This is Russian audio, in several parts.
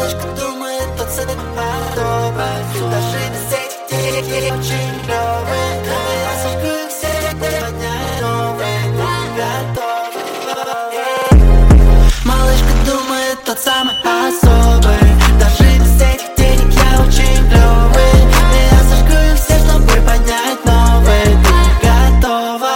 Малышка думает, тот цвет особый. Даже без этих денег ей очень клёвый. Я сожгу их всех, поднять новый. Готовы. Малышка думает, тот самый особый. Даже без этих денег я очень клёвый. Я сожгу их всех, чтобы поднять новый. Ты готова?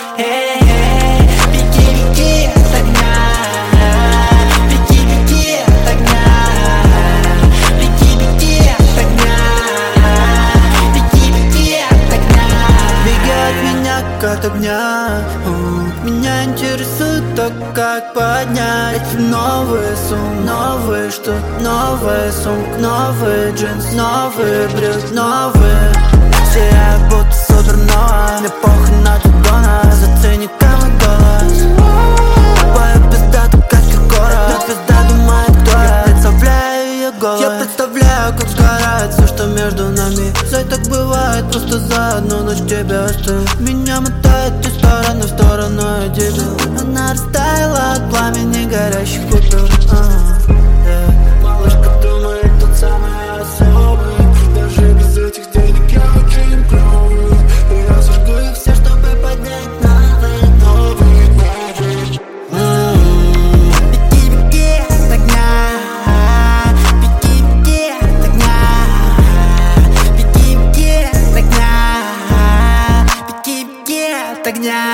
Беги, беги от огня. Беги, беги от огня. Беги, беги от огня. Беги, беги от огня. Беги от меня, как от огня. Меня интересует то, как поднять новый сум, новый что, новый сумка, новый джинс, новый брюк, новый. Все я будто супернова. Мне похуй на тудона, зацени камый голос. Твоя пизда, ты как Киркоров. Эта пизда думает, кто я. Представляю ее голос. Я представляю, как сгорает все, что между нами. Зай, так бывает, просто за одну ночь тебя оставил. Меня мотает из стороны в сторону, я дебил. Она растаяла от пламени горящих купюр. Малышка думает, тот самый особый. Даже без этих денег я очень клёвый. Я сожгу их все, чтобы поднять новый, новый, новый. Беги, беги от огня. Беги, беги от огня. Беги, беги от огня. Беги, беги от огня.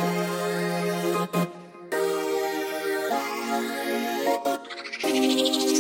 Thank you.